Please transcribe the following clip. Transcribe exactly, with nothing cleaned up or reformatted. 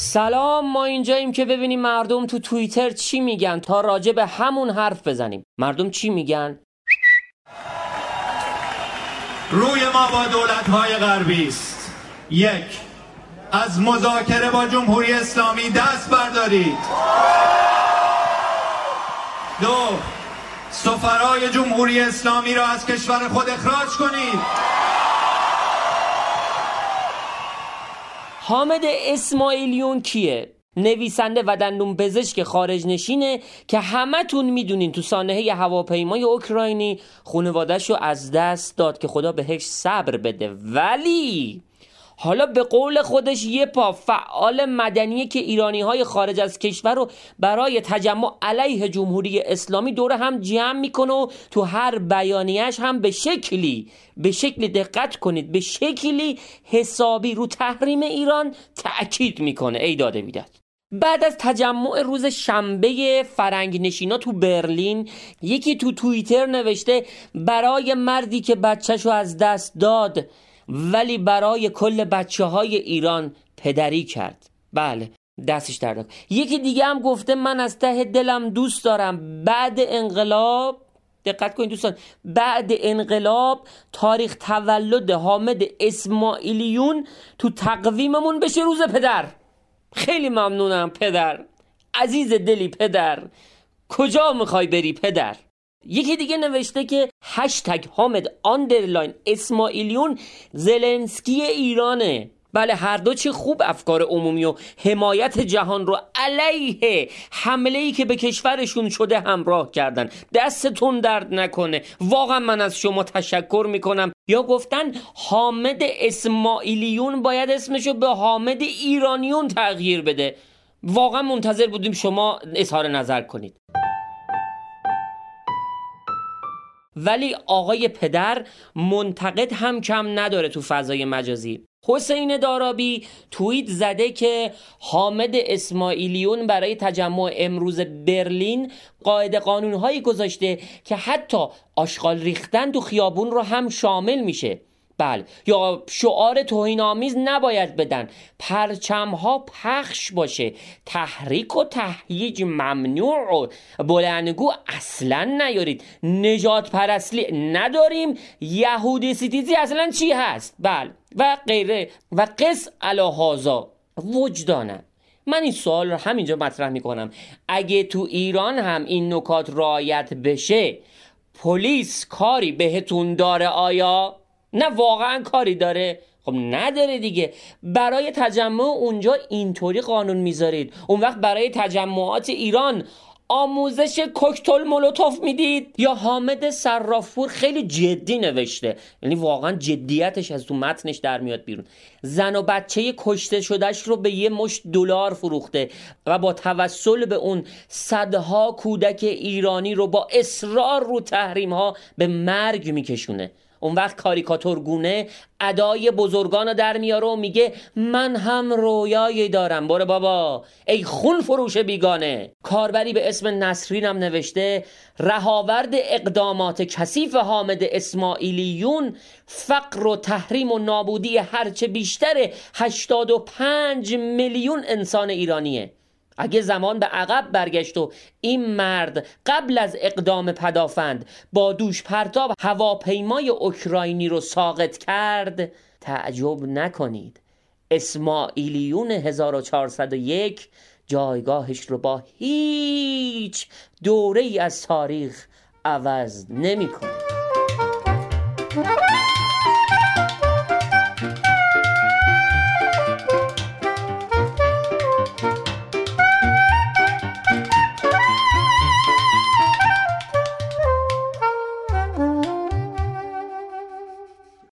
سلام، ما اینجاییم که ببینیم مردم تو توییتر چی میگن تا راجع به همون حرف بزنیم. مردم چی میگن؟ روی ما با دولت‌های غربی است. یک، از مذاکره با جمهوری اسلامی دست بردارید. دو، سفرای جمهوری اسلامی را از کشور خود اخراج کنید. حامد اسماعیلیون کیه؟ نویسنده و دندون پزشک خارج نشینه که همتون میدونین تو سانحه هواپیمای اوکراینی خانواده‌شو از دست داد که خدا بهش صبر بده. ولی حالا به قول خودش یه پا فعال مدنیه که ایرانی‌های خارج از کشور رو برای تجمع علیه جمهوری اسلامی دوره هم جمع میکنه و تو هر بیانیه‌اش هم به شکلی به شکلی دقت کنید به شکلی حسابی رو تحریم ایران تأکید میکنه. ای داده بیداد. بعد از تجمع روز شنبه فرنگ نشینا تو برلین، یکی تو توییتر نوشته برای مردی که بچه‌شو از دست داد ولی برای کل بچه های ایران پدری کرد. بله، دستش درد. یکی دیگه هم گفته من از ته دلم دوست دارم بعد انقلاب، دقت کنید دوستان، بعد انقلاب تاریخ تولد حامد اسماعیلیون تو تقویممون بشه روز پدر. خیلی ممنونم پدر، عزیز دلی پدر، کجا میخوای بری پدر؟ یکی دیگه نوشته که هشتگ حامد آندرلاین اسماعیلیون زلنسکی ایرانه. بله، هر دو چه خوب افکار عمومی و حمایت جهان رو علیه حمله‌ای که به کشورشون شده همراه کردن. دستتون درد نکنه، واقعا من از شما تشکر میکنم. یا گفتن حامد اسماعیلیون باید اسمشو به حامد ایرانیون تغییر بده. واقعا منتظر بودیم شما اظهار نظر کنید. ولی آقای پدر منتقد هم کم نداره تو فضای مجازی. حسین دارابی توییت زده که حامد اسماعیلیون برای تجمع امروز برلین قاعده قانونهایی گذاشته که حتی آشغال ریختن تو خیابون رو هم شامل میشه. بله، یا شعار توهین‌آمیز نباید بدن، پرچم‌ها پخش باشه، تحریک و تهییج ممنوع و بلندگو اصلا نیارید، نجات پرستی نداریم، یهودی ستیزی اصلا چی هست، بله و غیره و قس علی هذا وجدانم. من این سوال رو همینجا مطرح میکنم، اگه تو ایران هم این نکات رعایت بشه پلیس کاری بهتون داره آیا؟ نه واقعا کاری داره؟ خب نداره دیگه. برای تجمع اونجا اینطوری قانون میذارید، اون وقت برای تجمعات ایران آموزش کوکتل مولوتوف میدید. یا حامد صرافپور خیلی جدی نوشته، یعنی واقعا جدیتش از تو متنش در میاد بیرون. زن و بچه کشته شدهش رو به یه مشت دلار فروخته و با توسل به اون صدها کودک ایرانی رو با اصرار رو تحریم ها به مرگ میکشونه. اون وقت کاریکاتورگونه ادای بزرگان رو در میاره و میگه من هم رویایی دارم. برو بابا ای خون فروش بیگانه. کاربری به اسم نسرین هم نوشته رهاورد اقدامات کثیف حامد اسماعیلیون فقر و تحریم و نابودی هرچه بیشتر هشتاد و پنج میلیون انسان ایرانیه. اگه زمان به عقب برگشت و این مرد قبل از اقدام پدافند با دوش پرتاب هواپیمای اوکراینی رو ساقط کرد، تعجب نکنید اسماعیلیون هزار و چهارصد و یک جایگاهش رو با هیچ دوره ای از تاریخ عوض نمی کنه.